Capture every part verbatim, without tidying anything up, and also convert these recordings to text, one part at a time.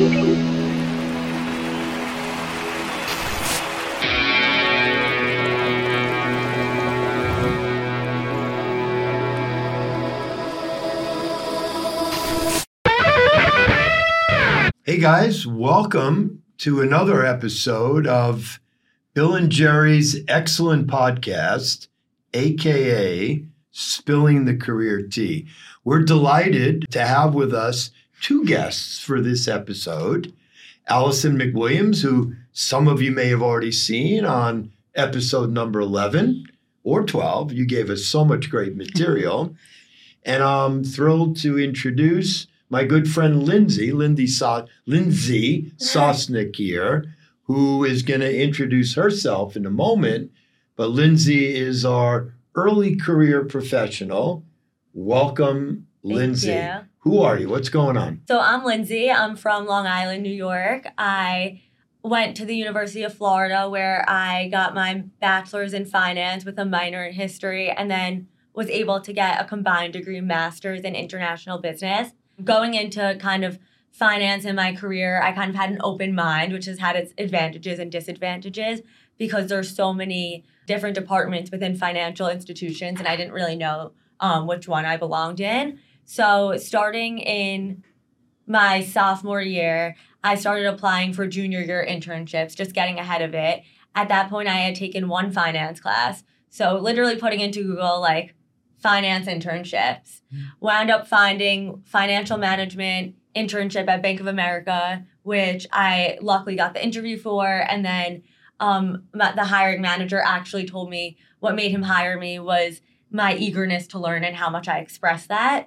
Hey guys, welcome to another episode of Bill and Jerry's excellent podcast, aka Spilling the Career Tea. We're delighted to have with us two guests for this episode. Allison McWilliams, who some of you may have already seen on episode number eleven or twelve. You gave us so much great material. And I'm thrilled to introduce my good friend Lindsay, Lindsay, so- Lindsay Sosnick here, who is going to introduce herself in a moment. But Lindsay is our early career professional. Welcome, Thank Lindsay. you. Who are you? What's going on? So I'm Lindsay. I'm from Long Island, New York. I went to the University of Florida where I got my bachelor's in finance with a minor in history and then was able to get a combined degree master's in international business. Going into kind of finance in my career, I kind of had an open mind, which has had its advantages and disadvantages because there's so many different departments within financial institutions, and I didn't really know um, which one I belonged in. So starting in my sophomore year, I started applying for junior year internships, just getting ahead of it. At that point, I had taken one finance class. So literally putting into Google, like, finance internships. Wound up finding financial management internship at Bank of America, which I luckily got the interview for. And then um, the hiring manager actually told me what made him hire me was my eagerness to learn and how much I expressed that.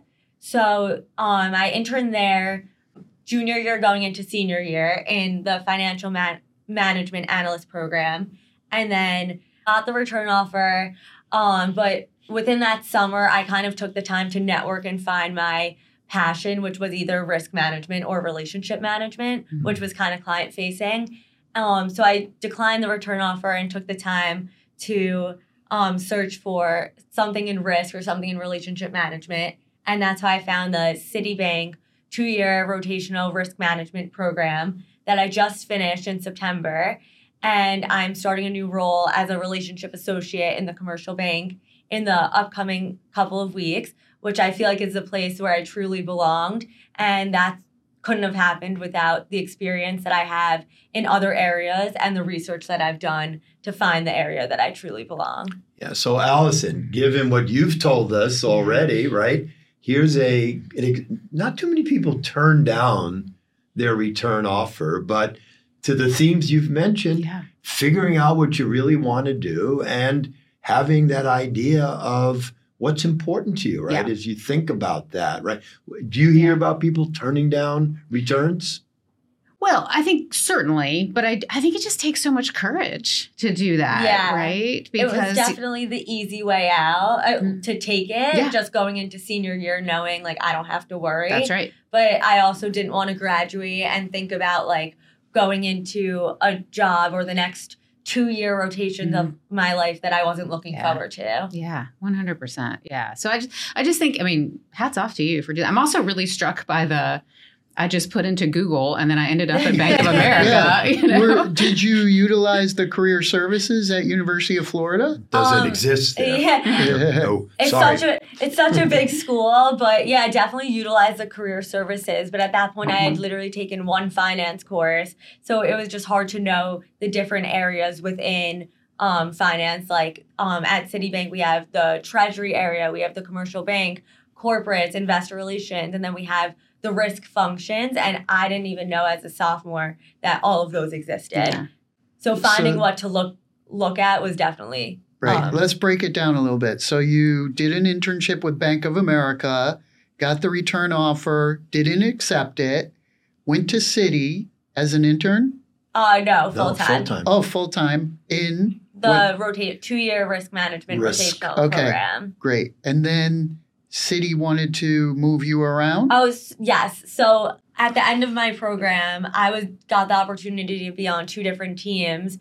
So um, I interned there junior year going into senior year in the financial man- management analyst program, and then got the return offer. Um, but within that summer, I kind of took the time to network and find my passion, which was either risk management or relationship management, mm-hmm. which was kind of client facing. Um, so I declined the return offer and took the time to um, search for something in risk or something in relationship management. And that's how I found the Citibank two-year rotational risk management program that I just finished in September. And I'm starting a new role as a relationship associate in the commercial bank in the upcoming couple of weeks, which I feel like is a place where I truly belonged. And that couldn't have happened without the experience that I have in other areas and the research that I've done to find the area that I truly belong. Yeah. So Allison, given what you've told us already, right? Here's a, not too many people turn down their return offer, but to the themes you've mentioned, yeah. figuring out what you really want to do and having that idea of what's important to you, right? Yeah. As you think about that, right? Do you hear yeah. about people turning down returns? Well, I think certainly, but I, I think it just takes so much courage to do that, yeah. right? Because it was definitely the easy way out uh, mm-hmm. to take it, yeah. just going into senior year knowing, like, I don't have to worry. That's right. But I also didn't want to graduate and think about, like, going into a job or the next two-year rotations mm-hmm. of my life that I wasn't looking yeah. forward to. Yeah, one hundred percent. Yeah. So I just, I just think, I mean, hats off to you for doing that. I'm also really struck by the, I just put into Google and then I ended up at Bank of America. Yeah. You know? Were, did you utilize the career services at University of Florida? Does um, it exist there? Yeah. yeah. No, it's sorry. such a it's such a big school, but yeah, I definitely utilized the career services. But at that point, mm-hmm. I had literally taken one finance course, so it was just hard to know the different areas within um, finance. Like um, at Citibank, we have the treasury area, we have the commercial bank, corporates, investor relations, and then we have the risk functions. And I didn't even know as a sophomore that all of those existed. Yeah. So finding so, what to look look at was definitely right. Um, Let's break it down a little bit. So you did an internship with Bank of America, got the return offer, didn't accept it, went to Citi as an intern? Uh, no, full no, time. Full time. Oh, full time in the rotate two year risk management risk. rotational okay. program. Great. And then Citi wanted to move you around? I was yes. So at the end of my program, I was got the opportunity to be on two different teams.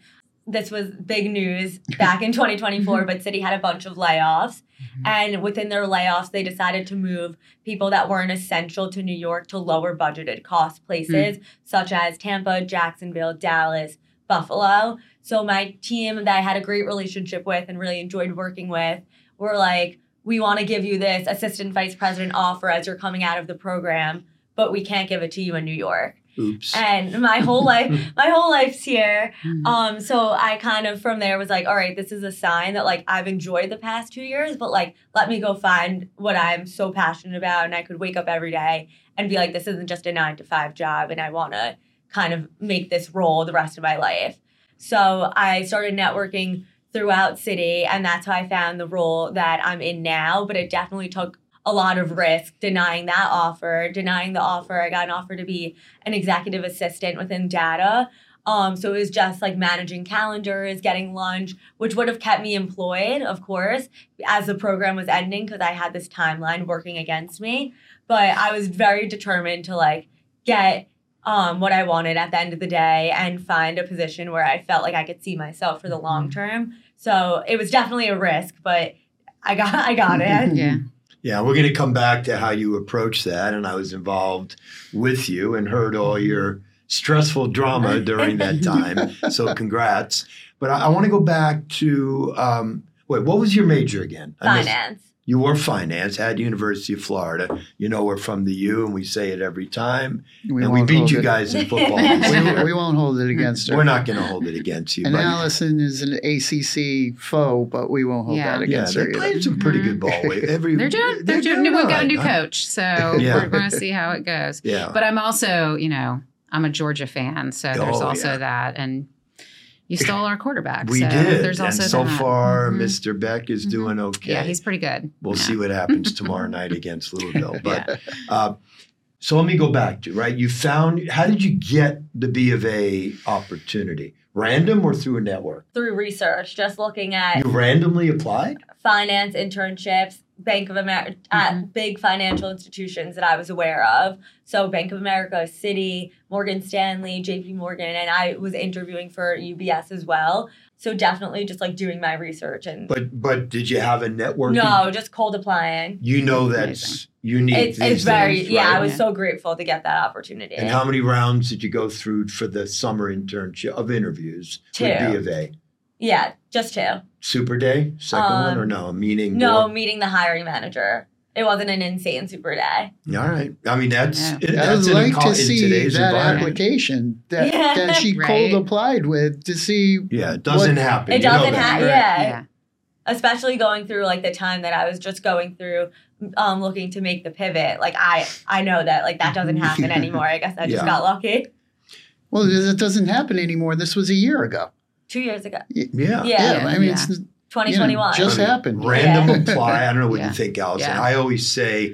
this was big news back in twenty twenty-four, but Citi had a bunch of layoffs. Mm-hmm. And within their layoffs, they decided to move people that weren't essential to New York to lower budgeted cost places, mm-hmm. such as Tampa, Jacksonville, Dallas, Buffalo. So my team that I had a great relationship with and really enjoyed working with were like, we want to give you this assistant vice president offer as you're coming out of the program, but we can't give it to you in New York. Oops. And my whole life, my whole life's here. Um, so I kind of from there was like, all right, this is a sign that like I've enjoyed the past two years, but like let me go find what I'm so passionate about, and I could wake up every day and be like, this isn't just a nine to five job, and I want to kind of make this role the rest of my life. So I started networking throughout Citi, and that's how I found the role that I'm in now. But it definitely took a lot of risk denying that offer, denying the offer. I got an offer to be an executive assistant within data. Um, so it was just like managing calendars, getting lunch, which would have kept me employed, of course, as the program was ending because I had this timeline working against me. But I was very determined to like get um, what I wanted at the end of the day and find a position where I felt like I could see myself for the long term. So it was definitely a risk, but I got I got it. Yeah. Yeah, we're going to come back to how you approach that. And I was involved with you and heard all your stressful drama during that time. So congrats. But I, I want to go back to, um, wait, what was your major again? I missed- Finance. You were finance at University of Florida. You know we're from the U, and we say it every time. We and we won't beat hold you it. guys in football. we, we won't hold it against her. We're not going to hold it against you. And but Allison is an A C C foe, but we won't hold Yeah. that yeah, against they're her either. playing some pretty good ball. Every, They're doing, they're doing, we've got a new all right, huh? coach, so Yeah. we're going to see how it goes. Yeah. But I'm also, you know, I'm a Georgia fan, so there's Oh, also yeah. that. And you stole our quarterback. We so did. There's also and so that. far, Mhm. Mister Beck is Mhm. doing okay. Yeah, he's pretty good. We'll yeah. see what happens tomorrow night against Louisville. But Yeah. uh, so let me go back to, right? You found, how did you get the B of A opportunity? Random or through a network? Through research, just looking at You randomly applied? finance internships, Bank of America, at Mhm. big financial institutions that I was aware of. So Bank of America, Citi, Morgan Stanley, J P Morgan, and I was interviewing for U B S as well. So definitely just like doing my research and But but did you have a network? no, just cold applying. You know Amazing. that's unique. It's, these it's very, days, yeah, I right? was Yeah. so grateful to get that opportunity. And how many rounds did you go through for the summer internship of interviews with Two. B of A? Yeah, just two. Super day, second one, Um, or no? Meaning No, more? meeting the hiring manager. It wasn't an insane super day. All right. I mean, that's Yeah. it- I would that's in, like a, co- to in see today's that environment. application that, Yeah. that she Right. cold applied with to see. Yeah, it doesn't What- happen. It You know doesn't that, happen. right? Yeah. Yeah. Especially going through like the time that I was just going through, um, looking to make the pivot. Like I, I know that like that doesn't happen anymore. I guess I just Yeah. got lucky. Well, it doesn't happen anymore. This was a year ago. Two years ago, Yeah. Yeah. Yeah, I mean, Yeah. it's twenty you know, twenty-one. just I mean, happened. Random Yeah. apply. I don't know what Yeah. you think, Allison. Yeah. I always say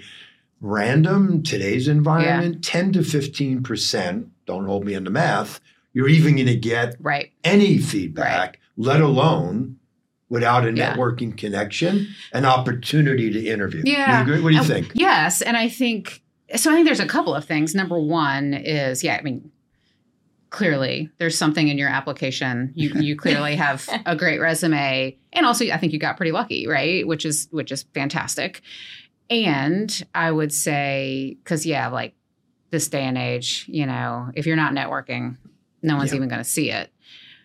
random, today's environment, ten to fifteen percent, don't hold me on the math, you're even going to get Right. any feedback, let alone without a Yeah. networking connection, an opportunity to interview. Yeah. You agree? What do you Uh, think? Yes, and I think so. I think there's a couple of things. Number one is, yeah, I mean, clearly there's something in your application. You you clearly have a great resume, and also I think you got pretty lucky, right? Which is which is fantastic. And I would say, because yeah, like this day and age, you know, if you're not networking, no one's Yeah. even going to see it.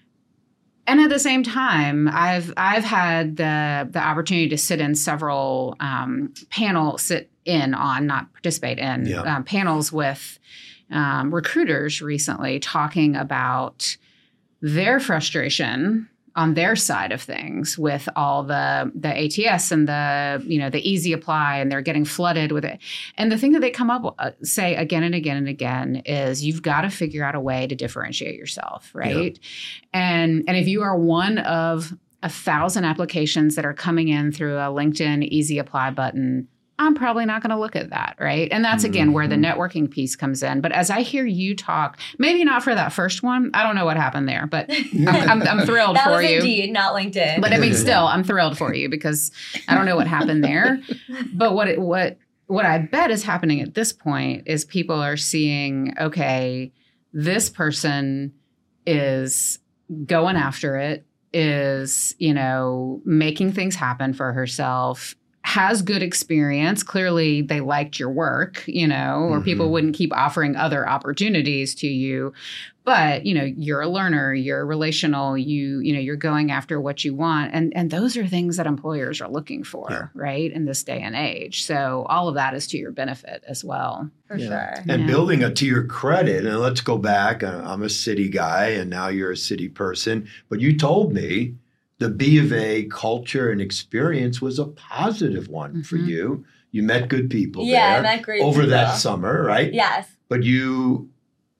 And at the same time, I've I've had the the opportunity to sit in several um, panel sit in on, not participate in Yeah. um, panels with um, recruiters recently, talking about their frustration on their side of things with all the the A T S and the you know the easy apply, and they're getting flooded with it. And the thing that they come up uh, say again and again and again is you've got to figure out a way to differentiate yourself, right? And and if you are one of a thousand applications that are coming in through a LinkedIn easy apply button, I'm probably not going to look at that, right? And that's, again, where the networking piece comes in. But as I hear you talk, maybe not for that first one, I don't know what happened there, but I'm, I'm, I'm thrilled that for was you. Indeed, not LinkedIn. But I mean, still, I'm thrilled for you because I don't know what happened there. But what it, what what I bet is happening at this point is people are seeing, okay, this person is going after it. is, you know, making things happen for herself, has good experience. Clearly, they liked your work, you know, or Mhm. people wouldn't keep offering other opportunities to you. But, you know, you're a learner, you're relational, you, you know, you're going after what you want. And, and those are things that employers are looking for, Yeah. right, in this day and age. So all of that is to your benefit as well. For Yeah. sure. And Yeah. building it to your credit, and let's go back. uh, I'm a city guy, and now you're a city person. But you told me the B of A culture and experience was a positive one for Mhm. you. You met good people Yeah, I there met great over that people. summer, right? Yes. But you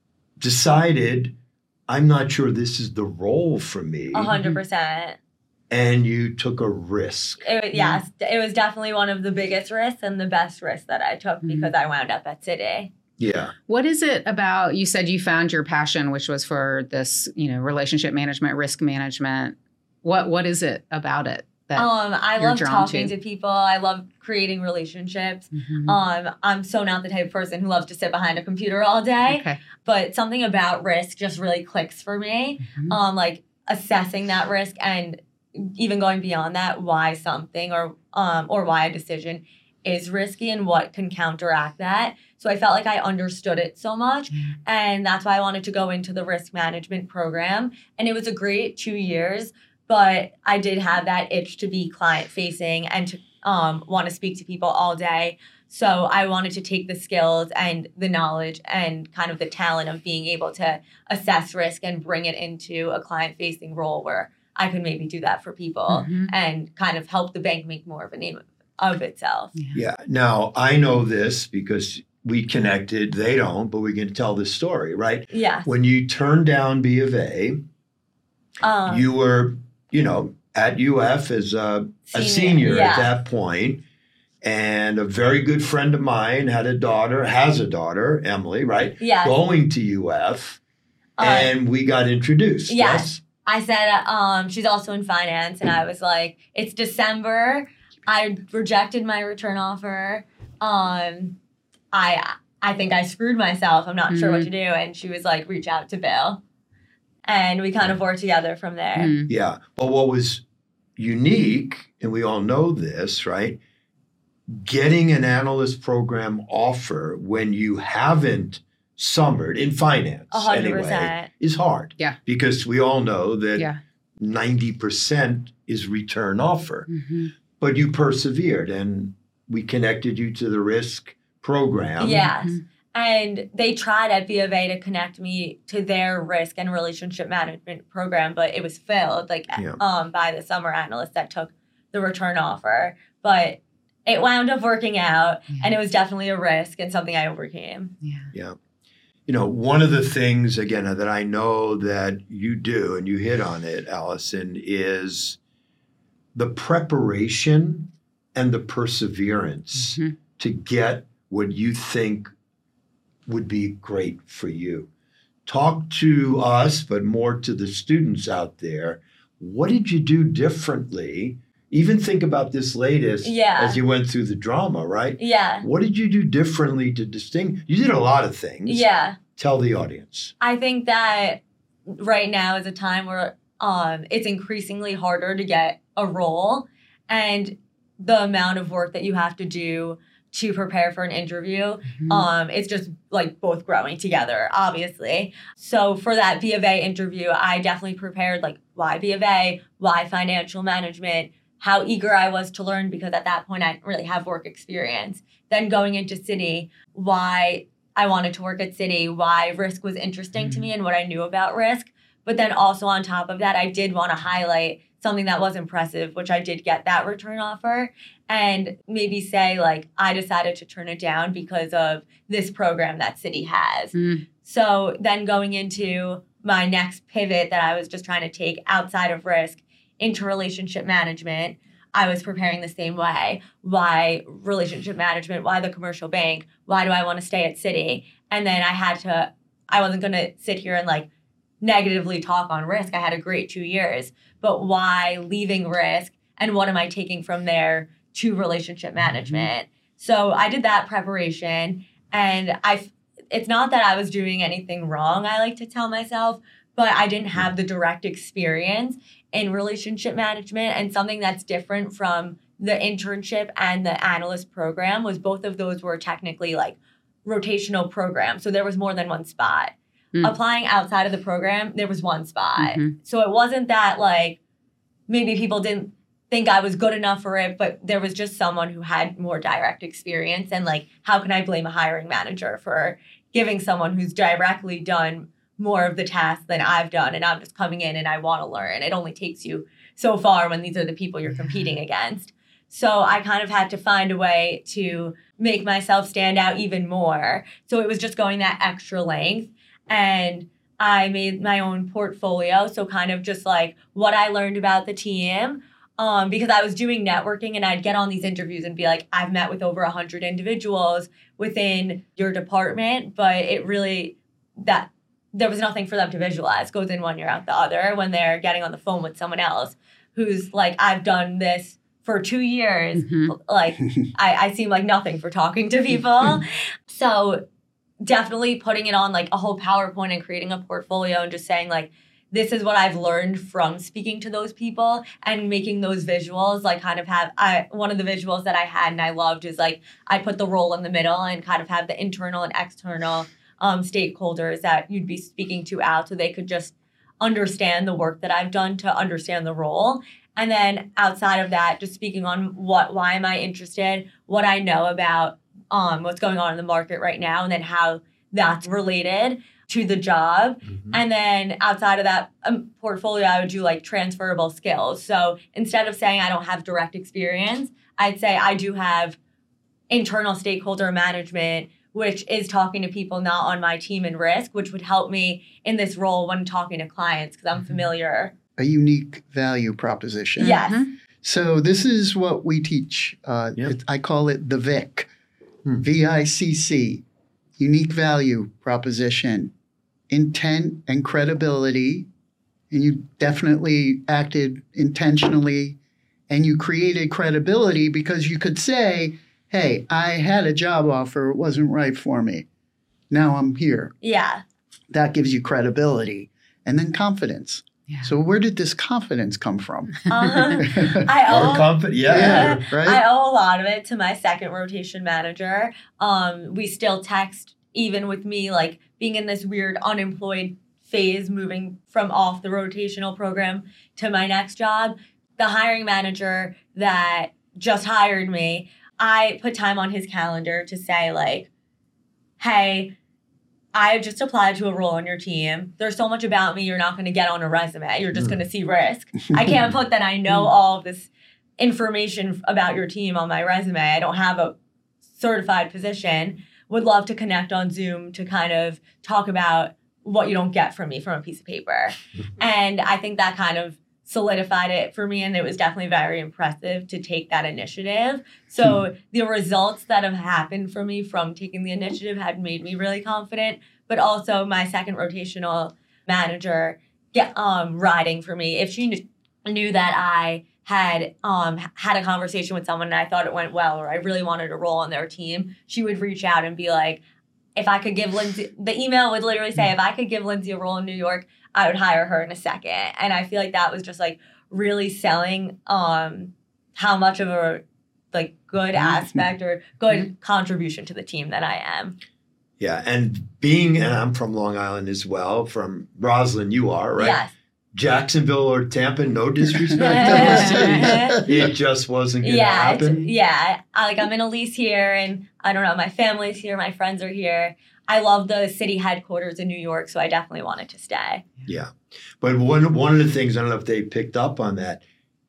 decided, I'm not sure this is the role for me. A hundred percent. And you took a risk. It was, yes, it was definitely one of the biggest risks and the best risks that I took Mhm. because I wound up at Citi. Yeah. What is it about, you said you found your passion, which was for this, you know, relationship management, risk management. What What is it about it that Um, I you're love drawn talking to? to people. I love creating relationships. Mhm. Um, I'm so not the type of person who loves to sit behind a computer all day, Okay. but something about risk just really clicks for me. Mhm. Um, like assessing that risk and even going beyond that, why something or um or why a decision is risky and what can counteract that. So I felt like I understood it so much, Mhm. and that's why I wanted to go into the risk management program. And it was a great two years, but I did have that itch to be client facing and to um want to speak to people all day. So I wanted to take the skills and the knowledge and kind of the talent of being able to assess risk and bring it into a client-facing role where I could maybe do that for people Mhm. and kind of help the bank make more of a name of itself. Yeah. Now, I know this because we connected. They don't, but we can tell this story, right? Yeah. When you turned down B of A, Um, you were, you know, at U F as a, a senior yeah. at that point, and a very good friend of mine had a daughter, has a daughter, Emily, right? Yes. Going to U F, Uh, and we got introduced. yes. I said, um, she's also in finance, and I was like, it's December. I rejected my return offer. Um, I I think I screwed myself. I'm not sure what to do. And she was like, reach out to Bill. And we kind of worked together from there. Mhm. Yeah. But what was unique, and we all know this, right? Getting an analyst program offer when you haven't summered in finance A hundred anyway percent. is hard. Yeah. Because we all know that Yeah. ninety percent is return offer. Mhm. But you persevered, and we connected you to the risk program. Yes. Mhm. And they tried at B of A to connect me to their risk and relationship management program, but it was filled like Yeah. um, by the summer analyst that took the return offer. But it wound up working out, and it was definitely a risk and something I overcame. Yeah. Yeah. You know, one of the things, again, that I know that you do, and you hit on it, Allison, is the preparation and the perseverance Mhm. to get what you think would be great for you. Talk to us, but more to the students out there. What did you do differently? Even think about this latest Yeah. as you went through the drama, right? Yeah. What did you do differently to distinguish? You did a lot of things. Yeah. Tell the audience. I think that right now is a time where um, it's increasingly harder to get a role, and the amount of work that you have to do to prepare for an interview, Mhm. um, it's just like both growing together, obviously. So for that B of A interview, I definitely prepared like why B of A, why financial management, how eager I was to learn because at that point I didn't really have work experience. Then going into Citi, why I wanted to work at Citi, why risk was interesting to me and what I knew about risk. But then also on top of that, I did want to highlight something that was impressive, which I did get that return offer, and maybe say like, I decided to turn it down because of this program that Citi has. Mm. So then going into my next pivot that I was just trying to take outside of risk into relationship management, I was preparing the same way. Why relationship management? Why the commercial bank? Why do I want to stay at Citi? And then I had to, I wasn't going to sit here and like negatively talk on risk. I had a great two years, but why leaving risk and what am I taking from there to relationship management? Mm-hmm. So I did that preparation, and I, it's not that I was doing anything wrong, I like to tell myself, but I didn't have the direct experience in relationship management. And something that's different from the internship and the analyst program was both of those were technically like rotational programs. So there was more than one spot. Mm. Applying outside of the program, there was one spot. Mm-hmm. So it wasn't that like maybe people didn't think I was good enough for it, but there was just someone who had more direct experience. And like, how can I blame a hiring manager for giving someone who's directly done more of the tasks than I've done, and I'm just coming in and I want to learn. It only takes you so far when these are the people you're competing against. So I kind of had to find a way to make myself stand out even more. So it was just going that extra length. And I made my own portfolio. So kind of just like what I learned about the team, um, because I was doing networking and I'd get on these interviews and be like, I've met with over one hundred individuals within your department, but it really, that there was nothing for them to visualize. Goes in one ear, out the other when they're getting on the phone with someone else who's like, I've done this for two years. Mm-hmm. Like, I, I seem like nothing for talking to people. So definitely putting it on like a whole PowerPoint and creating a portfolio and just saying like, this is what I've learned from speaking to those people and making those visuals like kind of have, I one of the visuals that I had and I loved is like, I put the role in the middle and kind of have the internal and external um, stakeholders that you'd be speaking to out so they could just understand the work that I've done to understand the role. And then outside of that, just speaking on what, why am I interested, what I know about um, what's going on in the market right now, and then how that's related to the job. Mm-hmm. And then outside of that um, portfolio, I would do like transferable skills. So instead of saying I don't have direct experience, I'd say I do have internal stakeholder management, which is talking to people not on my team in risk, which would help me in this role when talking to clients because I'm familiar. A unique value proposition. Yes. Mm-hmm. So this is what we teach. Uh, Yep. it, I call it the V I C, Hmm. V I C C, unique value proposition, intent and credibility. And you definitely acted intentionally and you created credibility because you could say, hey, I had a job offer. It wasn't right for me. Now I'm here. Yeah. That gives you credibility. And then confidence. Yeah. So where did this confidence come from? Uh, I Or owe, confident, yeah. Yeah, right? I owe a lot of it to my second rotation manager. Um, we still text, even with me like being in this weird unemployed phase, moving from off the rotational program to my next job. The hiring manager that just hired me, I put time on his calendar to say like, hey, I just applied to a role on your team. There's so much about me you're not going to get on a resume. You're just mm. going to see risk. I can't put that I know all of this information about your team on my resume. I don't have a certified position. Would love to connect on Zoom to kind of talk about what you don't get from me from a piece of paper. And I think that kind of solidified it for me, and it was definitely very impressive to take that initiative. So the results that have happened for me from taking the initiative had made me really confident, but also my second rotational manager get, um, riding for me. If she kn- knew that I had um, had a conversation with someone and I thought it went well, or I really wanted a role on their team, she would reach out and be like, if I could give Lindsay, the email would literally say, if I could give Lindsay a role in New York, I would hire her in a second. And I feel like that was just like really selling um, how much of a like good aspect or good contribution to the team that I am. Yeah, and being, and I'm from Long Island as well, from Roslyn, you are, right? Yes. Jacksonville or Tampa, no disrespect to those cities. It just wasn't going to yeah, happen. Yeah, I, like I'm in a lease here, and I don't know, my family's here, my friends are here. I love the city headquarters in New York, so I definitely wanted to stay. Yeah, but one one of the things, I don't know if they picked up on that,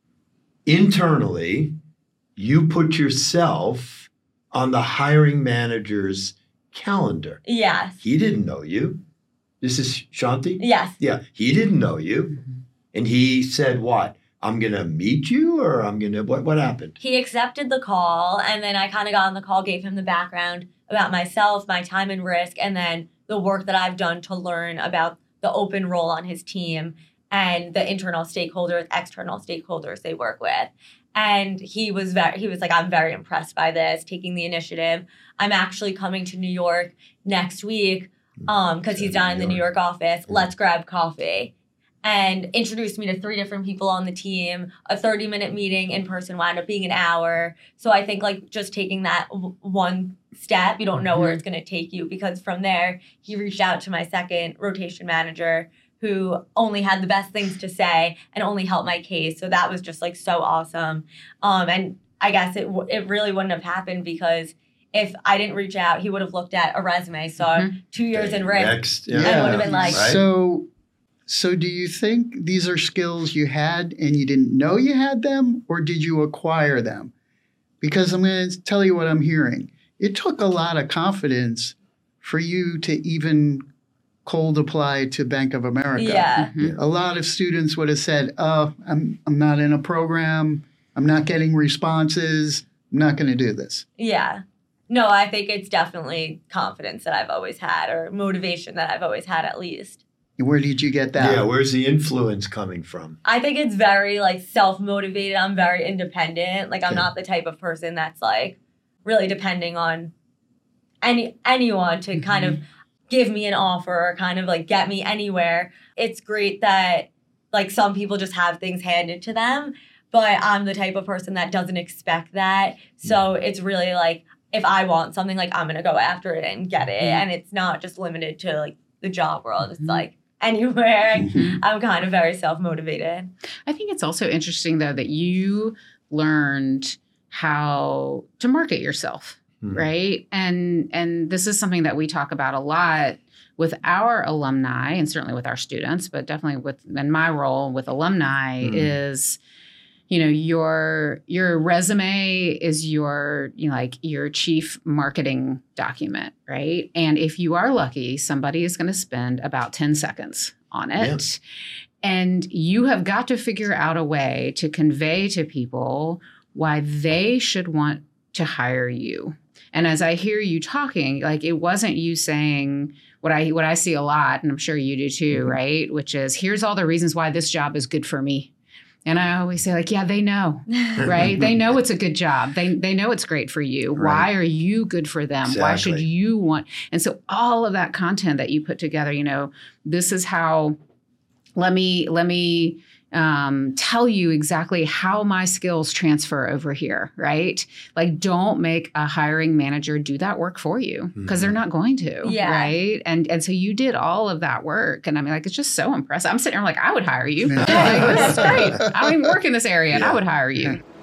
internally, you put yourself on the hiring manager's calendar. Yes. He didn't know you. This is Shanti? Yes. Yeah, he didn't know you. Mm-hmm. And he said what? I'm going to meet you, or I'm going to, what What happened? He accepted the call, and then I kind of got on the call, gave him the background about myself, my time in risk, and then the work that I've done to learn about the open role on his team and the internal stakeholders, external stakeholders they work with. And he was very, he was like, I'm very impressed by this, taking the initiative. I'm actually coming to New York next week um, because he's down in the New York office. Let's grab coffee. And introduced me to three different people on the team. A thirty minute meeting in person wound up being an hour. So I think like just taking that w- one step, you don't know where it's going to take you, because from there, he reached out to my second rotation manager, who only had the best things to say and only helped my case. So that was just like so awesome. Um, and I guess it w- it really wouldn't have happened, because if I didn't reach out, he would have looked at a resume, saw Mhm. two years in risk, Next. and would have been like, Right. So, so do you think these are skills you had and you didn't know you had them, or did you acquire them? Because I'm going to tell you what I'm hearing. It took a lot of confidence for you to even cold apply to Bank of America. yeah. Mhm. A lot of students would have said, "Oh, I'm I'm not in a program. I'm not getting responses. I'm not going to do this." Yeah. No, I think it's definitely confidence that I've always had, or motivation that I've always had, at least. Where did you get that? Yeah, where's the influence coming from? I think it's very like self-motivated. I'm very independent. Like I'm Yeah. not the type of person that's like really depending on any anyone to kind of give me an offer or kind of like get me anywhere. It's great that like some people just have things handed to them, but I'm the type of person that doesn't expect that. So it's really like if I want something, like I'm gonna go after it and get it. Mhm. And it's not just limited to like the job world. It's Mhm. like anywhere. Mhm. I'm kind of very self-motivated. I think it's also interesting, though, that you learned how to market yourself, Hmm. right? And and this is something that we talk about a lot with our alumni, and certainly with our students, but definitely with in my role with alumni Hmm. is, you know, your your resume is your, you know, like your chief marketing document, right? And if you are lucky, somebody is going to spend about ten seconds on it. And you have got to figure out a way to convey to people why they should want to hire you. And as I hear you talking, like it wasn't you saying what I what I see a lot, and I'm sure you do too, Mhm. right? Which is, here's all the reasons why this job is good for me. And I always say, like, yeah, they know, right? They know it's a good job. They they know it's great for you. Right. Why are you good for them? Why should Exactly. you want? And so all of that content that you put together, you know, this is how, let me, let me um, tell you exactly how my skills transfer over here, right? Like, don't make a hiring manager do that work for you, because Mhm. they're not going to, Yeah. right? And and so you did all of that work. And I mean, like, it's just so impressive. I'm sitting there like, I would hire you. Yeah. Like, this is great. I don't even work in this area, and Yeah. I would hire you.